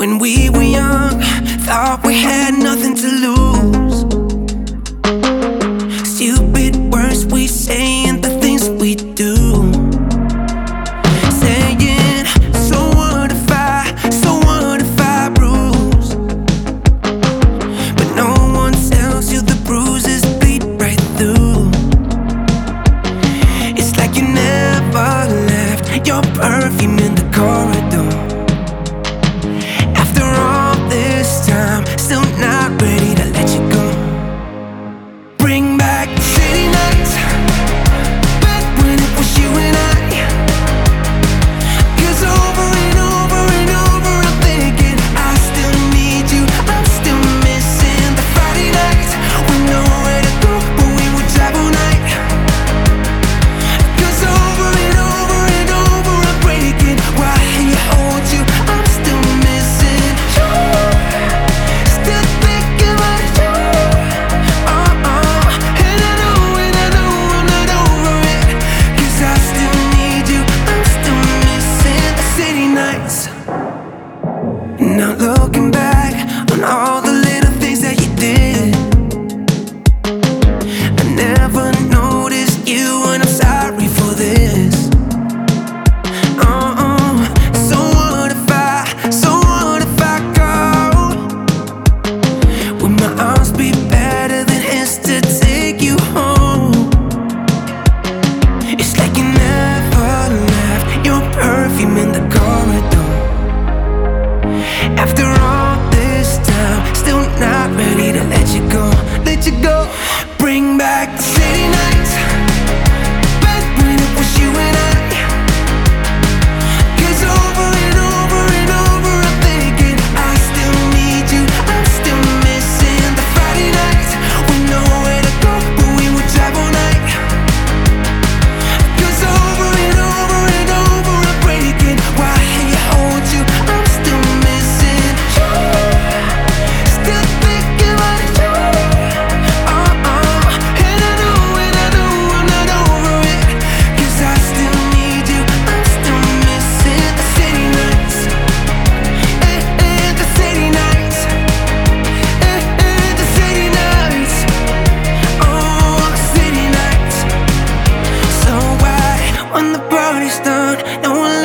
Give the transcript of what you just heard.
When we were young, thought we had nothing to lose. Stupid words we say and the things we do. Saying, so what if I bruise? But no one tells you the bruises bleed right through. It's like you never left your perfume in the corridor. After all this time, still not ready to let you go. Bring back the city nights, back when it was you and I. 'Cause over and over and over I'm thinking I still need you, I'm still missing the Friday nights with nowhere to go, but we would drive all night. 'Cause over and over and over I'm breaking, why I hold you, I'm still missing you. Still thinking about you. And I know I'm not over it. 'Cause I still need you, I'm still missing the city nights. Now looking back on all the little things that you did, I never noticed you, and I'm sorry for this. So what if I go? Would my arms be better than his to take you home? It's like you never left your perfume in the corridor. After all this time, still not ready to let you go, let you go. Bring back the city nights, back when it was you and I. 'Cause over and over and over I'm thinking I still need you, I'm still missing the Friday nights with nowhere to go, but we would drive all night. 'Cause over and over and over I'm breaking, why I hold you, I'm still missing you. Still thinking about you. And I know I'm not over it. 'Cause I still need you, I'm still missing the city nights. The city nights. The city nights. Oh, city nights. So why, when the party's done, no one